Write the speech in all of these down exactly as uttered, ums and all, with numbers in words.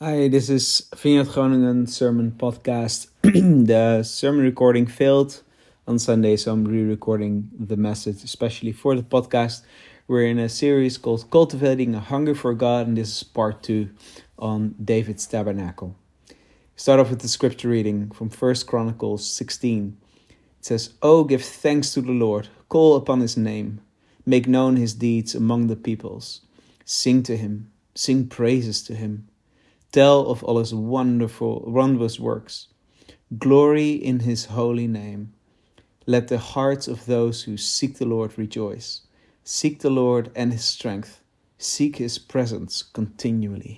Hi, this is Vineyard Groningen Sermon Podcast. The sermon recording failed on Sunday, so I'm re-recording the message, especially for the podcast. We're in a series called Cultivating a Hunger for God, and this is part two on David's Tabernacle. Start off with the scripture reading from First Chronicles sixteen. It says, "Oh, give thanks to the Lord, call upon his name, make known his deeds among the peoples. Sing to him, sing praises to him. Tell of all his wonderful, wondrous works. Glory in his holy name. Let the hearts of those who seek the Lord rejoice. Seek the Lord and his strength. Seek his presence continually."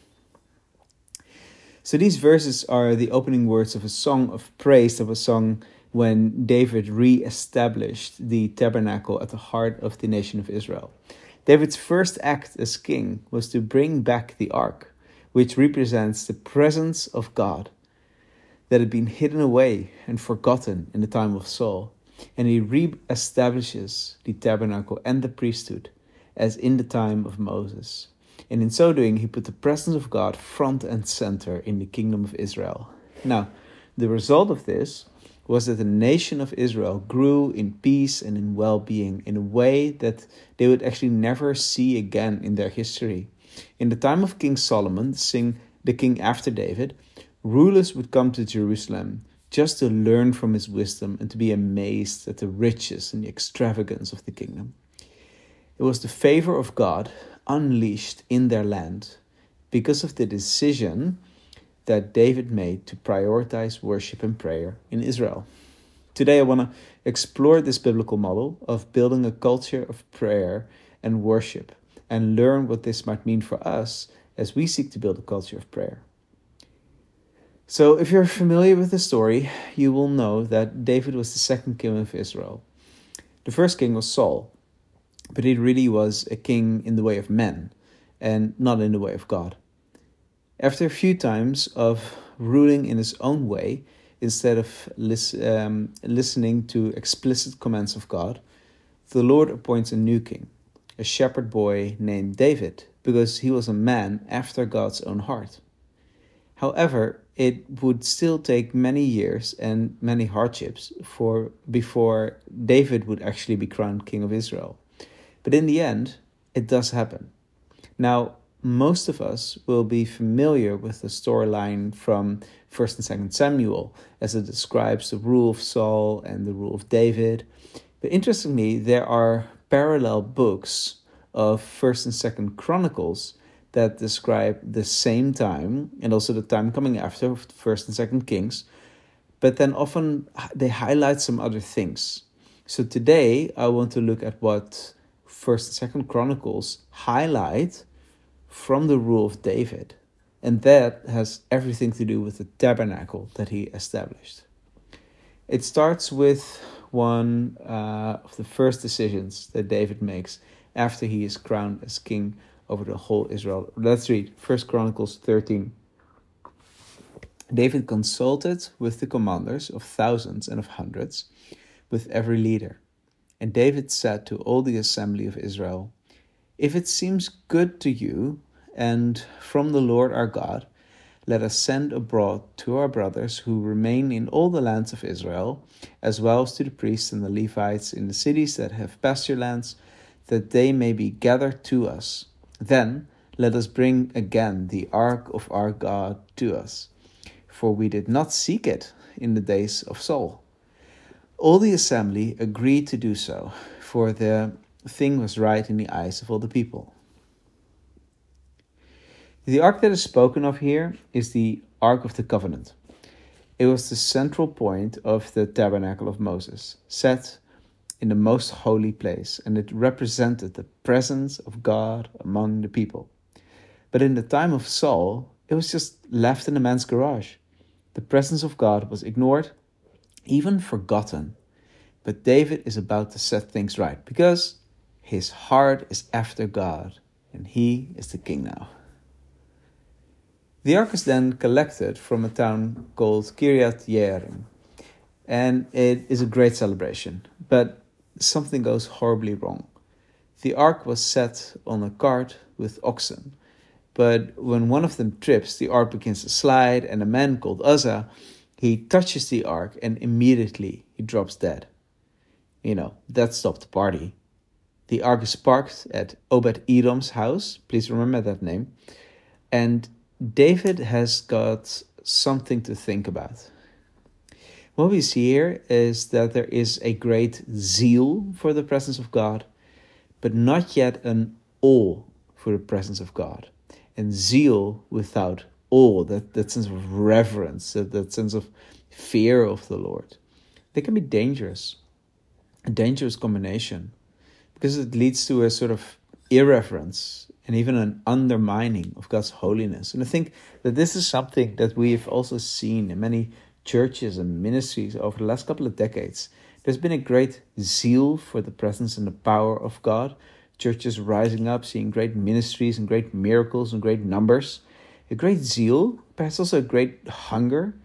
So these verses are the opening words of a song of praise that was sung when David re-established the tabernacle at the heart of the nation of Israel. David's first act as king was to bring back the ark, which represents the presence of God that had been hidden away and forgotten in the time of Saul. And he re-establishes the tabernacle and the priesthood as in the time of Moses. And in so doing, he put the presence of God front and center in the kingdom of Israel. Now, the result of this was that the nation of Israel grew in peace and in well-being in a way that they would actually never see again in their history. In the time of King Solomon, the king after David, rulers would come to Jerusalem just to learn from his wisdom and to be amazed at the riches and the extravagance of the kingdom. It was the favor of God unleashed in their land because of the decision that David made to prioritize worship and prayer in Israel. Today I want to explore this biblical model of building a culture of prayer and worship, and learn what this might mean for us as we seek to build a culture of prayer. So if you're familiar with the story, you will know that David was the second king of Israel. The first king was Saul, but he really was a king in the way of men and not in the way of God. After a few times of ruling in his own way, instead of lis- um, listening to explicit commands of God, the Lord appoints a new king, a shepherd boy named David, because he was a man after God's own heart. However, it would still take many years and many hardships for before David would actually be crowned king of Israel. But in the end, it does happen. Now, most of us will be familiar with the storyline from First and Second Samuel, as it describes the rule of Saul and the rule of David. But interestingly, there are parallel books of First and Second Chronicles that describe the same time and also the time coming after First and Second Kings, but then often they highlight some other things. So today I want to look at what First and Second Chronicles highlight from the rule of David, and that has everything to do with the tabernacle that he established. It starts with one uh, of the first decisions that David makes after he is crowned as king over the whole Israel. Let's read First Chronicles thirteen. David consulted with the commanders of thousands and of hundreds, with every leader. And David said to all the assembly of Israel, "If it seems good to you and from the Lord our God, let us send abroad to our brothers who remain in all the lands of Israel, as well as to the priests and the Levites in the cities that have pasture lands, that they may be gathered to us. Then let us bring again the ark of our God to us, for we did not seek it in the days of Saul." All the assembly agreed to do so, for the thing was right in the eyes of all the people. The ark that is spoken of here is the Ark of the Covenant. It was the central point of the tabernacle of Moses, set in the most holy place, and it represented the presence of God among the people. But in the time of Saul, it was just left in a man's garage. The presence of God was ignored, even forgotten. But David is about to set things right, because his heart is after God, and he is the king now. The ark is then collected from a town called Kiryat Yearim, and it is a great celebration. But something goes horribly wrong. The ark was set on a cart with oxen, But when one of them trips, the ark begins to slide, and a man called Uzzah, he touches the ark, and immediately he drops dead. You know, that stopped the party. The ark is parked at Obed-Edom's house. Please remember that name. And David has got something to think about. What we see here is that there is a great zeal for the presence of God, but not yet an awe for the presence of God. And zeal without awe, that, that sense of reverence, that, that sense of fear of the Lord, they can be dangerous. A dangerous combination, because it leads to a sort of irreverence and even an undermining of God's holiness. And I think that this is something that we've also seen in many churches and ministries over the last couple of decades. There's been a great zeal for the presence and the power of God. Churches rising up, seeing great ministries and great miracles and great numbers. A great zeal, perhaps also a great hunger.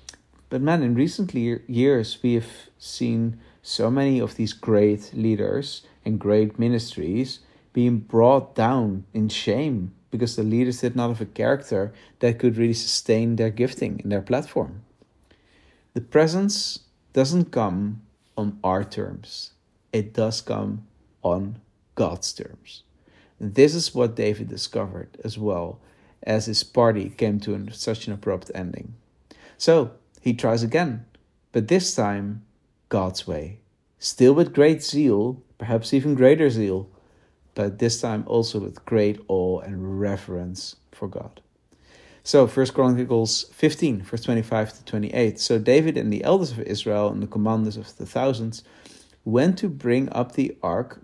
But man, in recent years, we have seen so many of these great leaders and great ministries being brought down in shame because the leaders did not have a character that could really sustain their gifting and their platform. The presence doesn't come on our terms. It does come on God's terms. And this is what David discovered as well as his party came to such an abrupt ending. So he tries again, but this time God's way. Still with great zeal, perhaps even greater zeal, but this time also with great awe and reverence for God. So, First Chronicles fifteen, verse twenty-five to twenty-eight. So David and the elders of Israel and the commanders of the thousands went to bring up the ark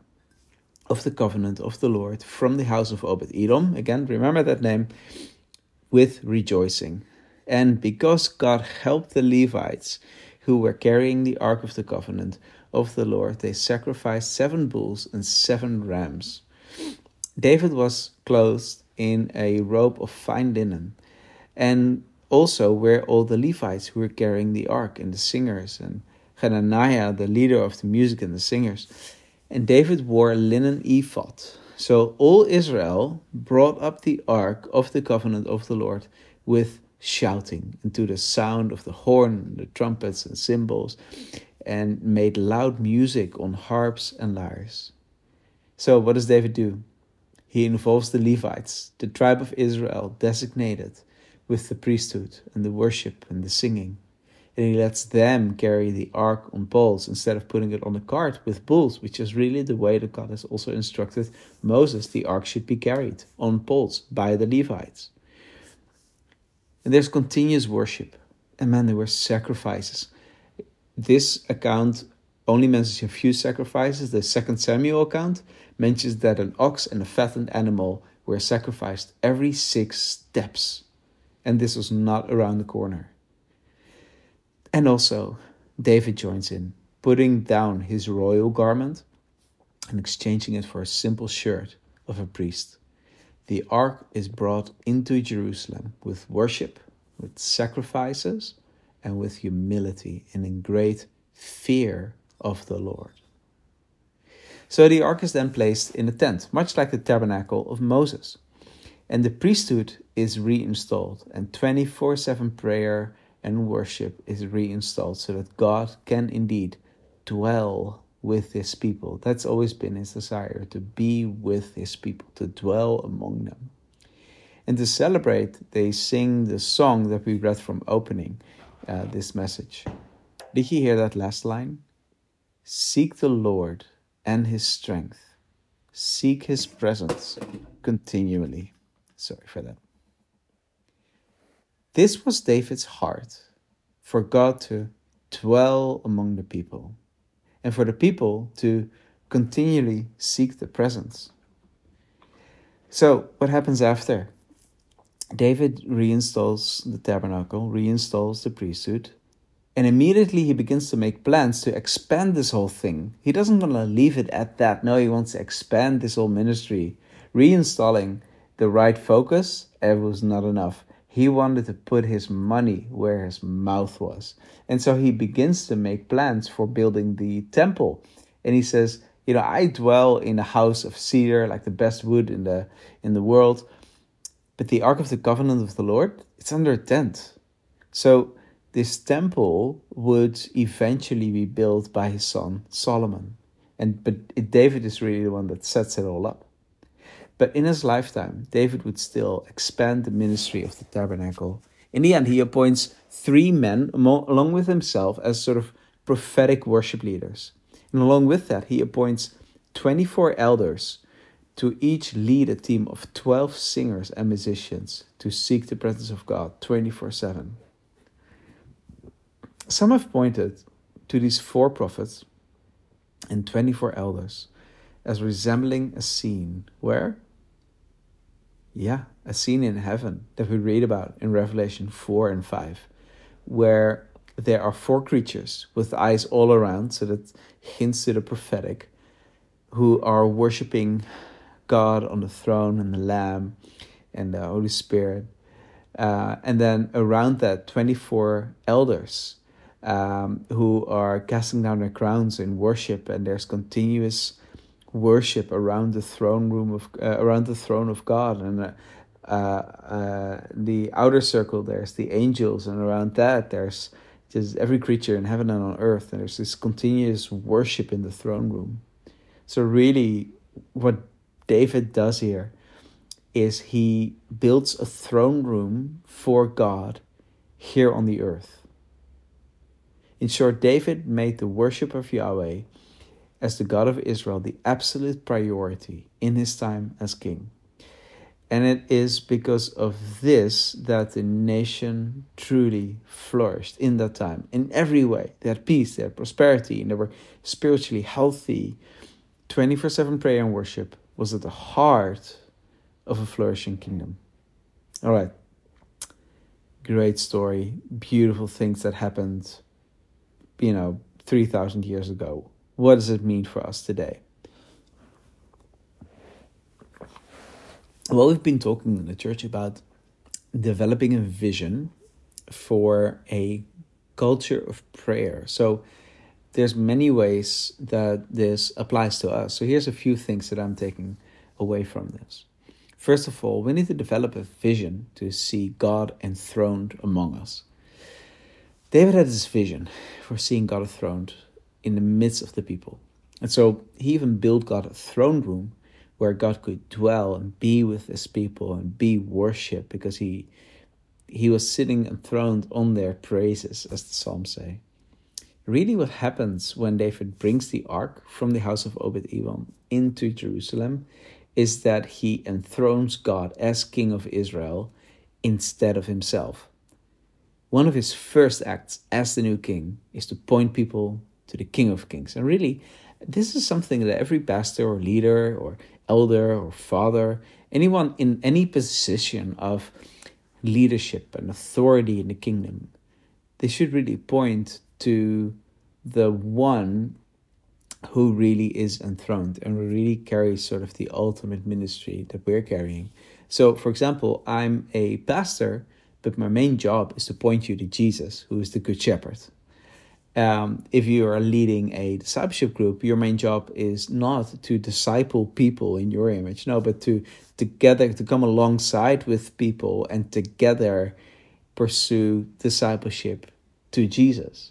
of the covenant of the Lord from the house of Obed-Edom. Again, remember that name, with rejoicing. And because God helped the Levites who were carrying the ark of the covenant of the Lord, they sacrificed seven bulls and seven rams. David was clothed in a robe of fine linen, and also were all the Levites who were carrying the ark, and the singers, and Hananiah, the leader of the music and the singers. And David wore a linen ephod. So all Israel brought up the ark of the covenant of the Lord with shouting, and to the sound of the horn, the trumpets and cymbals, and made loud music on harps and lyres. So what does David do? He involves the Levites, the tribe of Israel designated with the priesthood and the worship and the singing. And he lets them carry the ark on poles instead of putting it on a cart with bulls, which is really the way that God has also instructed Moses. The ark should be carried on poles by the Levites. And there's continuous worship. And man, there were sacrifices. This account only mentions a few sacrifices. The Second Samuel account mentions that an ox and a fattened animal were sacrificed every six steps. And this was not around the corner. And also, David joins in, putting down his royal garment and exchanging it for a simple shirt of a priest. The ark is brought into Jerusalem with worship, with sacrifices, and with humility and in great fear of the Lord. So the ark is then placed in a tent, much like the tabernacle of Moses. And the priesthood is reinstalled, and twenty-four seven prayer and worship is reinstalled so that God can indeed dwell with his people. That's always been his desire, to be with his people, to dwell among them. And to celebrate, they sing the song that we read from opening uh, this message. Did you hear that last line? Seek the Lord and his strength. Seek his presence continually. Sorry for that. This was David's heart, for God to dwell among the people, and for the people to continually seek the presence. So, what happens after? David reinstalls the tabernacle, reinstalls the priesthood, and immediately he begins to make plans to expand this whole thing. He doesn't want to leave it at that. No, he wants to expand this whole ministry. Reinstalling the right focus, it was not enough. He wanted to put his money where his mouth was. And so he begins to make plans for building the temple. And he says, you know, I dwell in a house of cedar, like the best wood in the in the world. But the Ark of the Covenant of the Lord, it's under a tent. So this temple would eventually be built by his son Solomon. And but it, David is really the one that sets it all up. But in his lifetime, David would still expand the ministry of the tabernacle. In the end, he appoints three men along with himself as sort of prophetic worship leaders. And along with that, he appoints twenty-four elders to each lead a team of twelve singers and musicians to seek the presence of God twenty-four seven. Some have pointed to these four prophets and twenty-four elders as resembling a scene where, yeah, a scene in heaven that we read about in Revelation four and five, where there are four creatures with eyes all around, so that hints to the prophetic, who are worshipping God on the throne and the Lamb and the Holy Spirit. Uh, and then around that, twenty-four elders um, who are casting down their crowns in worship, and there's continuous worship around the throne room of uh, around the throne of God. And uh, uh, uh, the outer circle, there's the angels, and around that there's just every creature in heaven and on earth, and there's this continuous worship in the throne room. So really, what David does here is he builds a throne room for God here on the earth. In short, David made the worship of Yahweh as the God of Israel the absolute priority in his time as king. And it is because of this that the nation truly flourished in that time. In every way, they had peace, they had prosperity, and they were spiritually healthy. twenty-four seven prayer and worship was at the heart of a flourishing kingdom. All right. Great story. Beautiful things that happened, you know, three thousand years ago. What does it mean for us today? Well, we've been talking in the church about developing a vision for a culture of prayer. So there's many ways that this applies to us. So here's a few things that I'm taking away from this. First of all, we need to develop a vision to see God enthroned among us. David had this vision for seeing God enthroned in the midst of the people. And so he even built God a throne room where God could dwell and be with his people and be worshipped, because he he was sitting enthroned on their praises, as the Psalms say. Really what happens when David brings the ark from the house of Obed-Edom into Jerusalem is that he enthrones God as king of Israel instead of himself. One of his first acts as the new king is to point people to the King of Kings. And really, this is something that every pastor or leader or elder or father, anyone in any position of leadership and authority in the kingdom, they should really point to the one who really is enthroned and who really carries sort of the ultimate ministry that we're carrying. So, for example, I'm a pastor, but my main job is to point you to Jesus, who is the Good Shepherd. Um, if you are leading a discipleship group, your main job is not to disciple people in your image, no, but to together to come alongside with people and together pursue discipleship to Jesus.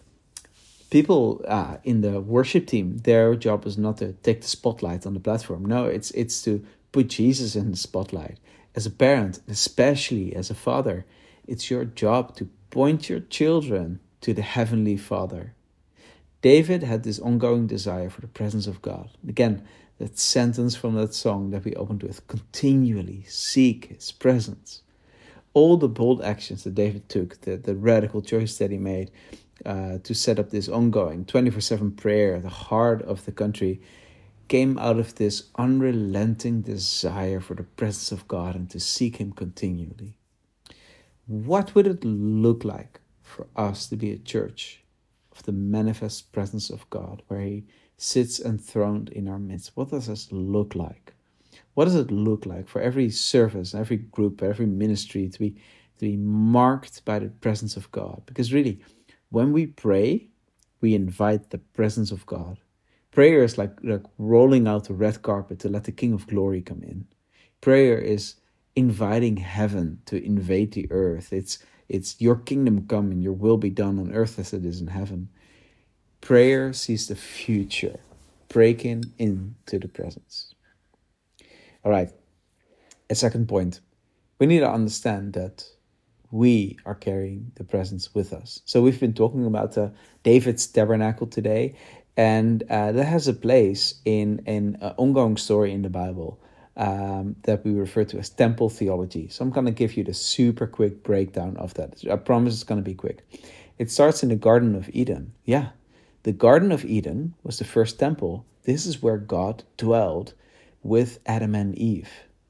People uh, in the worship team, their job is not to take the spotlight on the platform. No, it's it's to put Jesus in the spotlight. As a parent, especially as a father, it's your job to point your children to the Heavenly Father. David had this ongoing desire for the presence of God. Again, that sentence from that song that we opened with, continually seek his presence. All the bold actions that David took, the, the radical choice that he made uh, to set up this ongoing twenty-four seven prayer at the heart of the country, came out of this unrelenting desire for the presence of God and to seek him continually. What would it look like for us to be a church of the manifest presence of God, where he sits enthroned in our midst? What does this look like? What does it look like for every service, every group, every ministry to be, to be marked by the presence of God? Because really, when we pray, we invite the presence of God. Prayer is like, like rolling out the red carpet to let the King of Glory come in. Prayer is inviting heaven to invade the earth. It's it's your kingdom come and your will be done on earth as it is in heaven. Prayer sees the future, breaking into the presence. All right, a second point. We need to understand that we are carrying the presence with us. So we've been talking about uh, David's tabernacle today, and uh, that has a place in an ongoing story in the Bible um, that we refer to as temple theology. So I'm going to give you the super quick breakdown of that. I promise it's going to be quick. It starts in the Garden of Eden. Yeah, the Garden of Eden was the first temple. This is where God dwelled with Adam and Eve.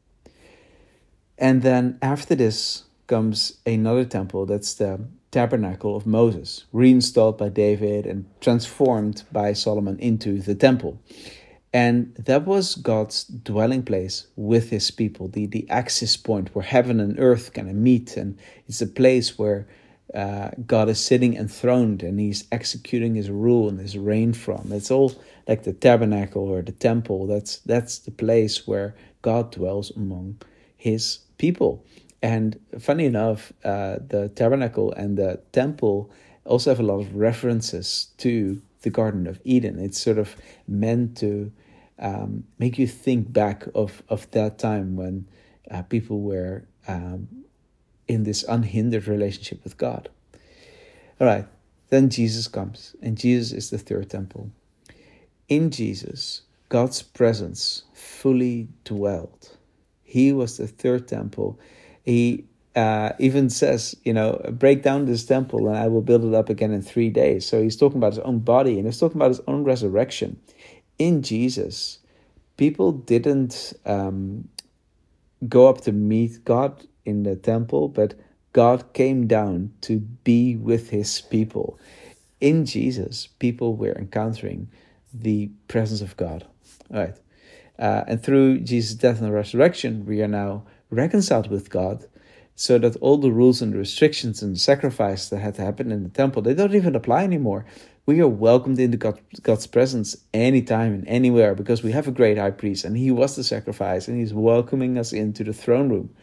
And then after this comes another temple, that's the tabernacle of Moses, reinstalled by David and transformed by Solomon into the temple. And that was God's dwelling place with his people, the, the access point where heaven and earth kind of meet. And it's a place where uh, God is sitting enthroned and he's executing his rule and his reign from. It's all like the tabernacle or the temple. That's, that's the place where God dwells among his people. And funny enough, uh, the tabernacle and the temple also have a lot of references to the Garden of Eden. It's sort of meant to um, make you think back of, of that time when uh, people were um, in this unhindered relationship with God. All right, then Jesus comes, and Jesus is the third temple. In Jesus, God's presence fully dwelled. He was the third temple. He uh, even says, you know, break down this temple and I will build it up again in three days. So he's talking about his own body and he's talking about his own resurrection. In Jesus, people didn't um, go up to meet God in the temple, but God came down to be with his people. In Jesus, people were encountering the presence of God. All right. Uh, and through Jesus' death and resurrection, we are now reconciled with God, so that all the rules and restrictions and sacrifice that had to happen in the temple, they don't even apply anymore. We are welcomed into God, God's presence anytime and anywhere because we have a great high priest and he was the sacrifice and he's welcoming us into the throne room.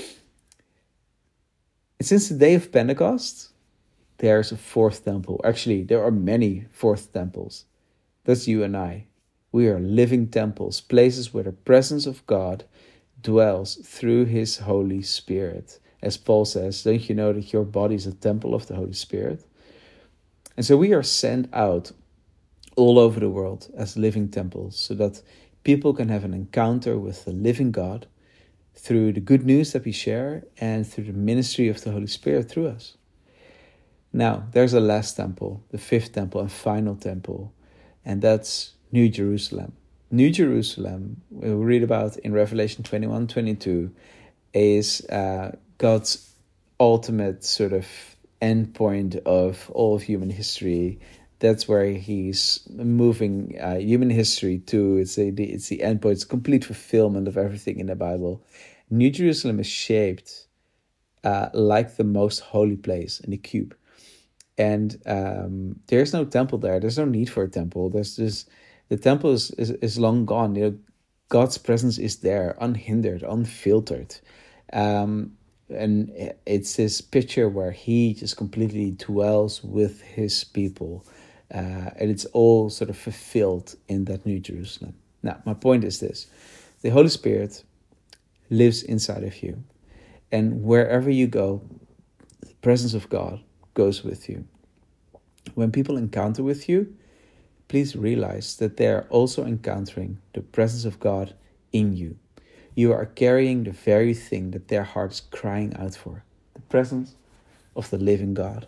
And since the day of Pentecost, there's a fourth temple. Actually, there are many fourth temples. That's you and I. We are living temples, places where the presence of God dwells through his Holy Spirit. As Paul says, don't you know that your body is a temple of the Holy Spirit? And so we are sent out all over the world as living temples so that people can have an encounter with the living God through the good news that we share and through the ministry of the Holy Spirit through us. Now, there's a last temple, the fifth temple and final temple, and that's New Jerusalem. New Jerusalem, we read about in Revelation twenty-one, twenty-two, is uh, God's ultimate sort of endpoint of all of human history. That's where he's moving uh, human history to. It's, a, it's the endpoint, it's complete fulfillment of everything in the Bible. New Jerusalem is shaped uh, like the most holy place in the cube. And um, there's no temple there. There's no need for a temple. There's just... The temple is, is, is long gone. You know, God's presence is there, unhindered, unfiltered. Um, and it's this picture where he just completely dwells with his people. Uh, and it's all sort of fulfilled in that New Jerusalem. Now, my point is this. The Holy Spirit lives inside of you. And wherever you go, the presence of God goes with you. When people encounter with you, please realize that they are also encountering the presence of God in you. You are carrying the very thing that their heart is crying out for, the presence of the living God.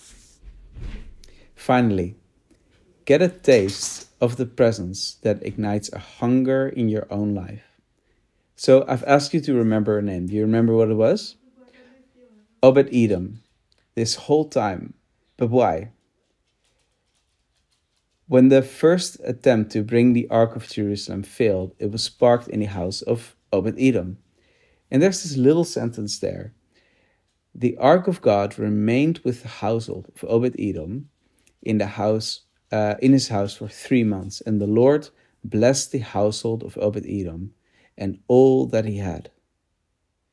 Finally, get a taste of the presence that ignites a hunger in your own life. So I've asked you to remember a name. Do you remember what it was? Obed-Edom. This whole time. But why? When the first attempt to bring the Ark of Jerusalem failed, it was sparked in the house of Obed-Edom. And there's this little sentence there. The Ark of God remained with the household of Obed-Edom in the house, uh, in his house for three months. And the Lord blessed the household of Obed-Edom and all that he had.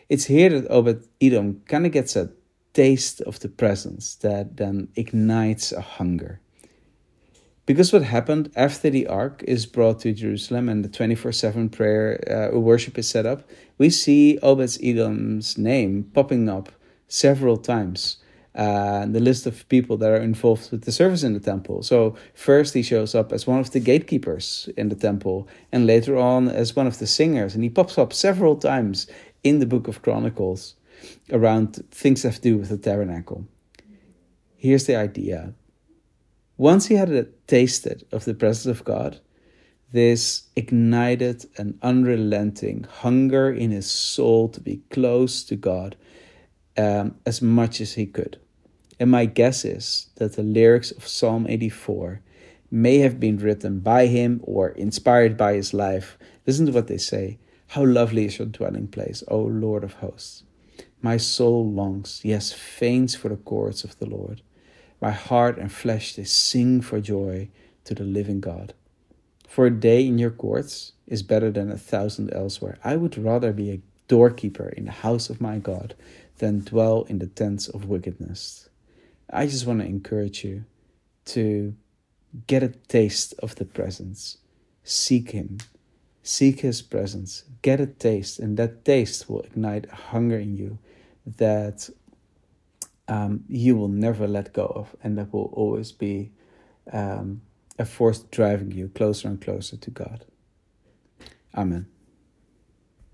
It's here that Obed-Edom kind of gets a taste of the presence that then ignites a hunger. Because what happened after the ark is brought to Jerusalem and the twenty-four seven prayer uh, worship is set up, we see Obed-Edom's name popping up several times. Uh, the list of people that are involved with the service in the temple. So first he shows up as one of the gatekeepers in the temple, and later on as one of the singers. And he pops up several times in the book of Chronicles around things that have to do with the tabernacle. Here's the idea. Once he had a tasted of the presence of God, this ignited an unrelenting hunger in his soul to be close to God um, as much as he could. And my guess is that the lyrics of Psalm eighty-four may have been written by him or inspired by his life. Listen to what they say. How lovely is your dwelling place, O Lord of hosts. My soul longs, yes, faints for the courts of the Lord. My heart and flesh, they sing for joy to the living God. For a day in your courts is better than a thousand elsewhere. I would rather be a doorkeeper in the house of my God than dwell in the tents of wickedness. I just want to encourage you to get a taste of the presence. Seek him. Seek his presence. Get a taste, and that taste will ignite a hunger in you that Um, you will never let go of, and that will always be um, a force driving you closer and closer to God. Amen.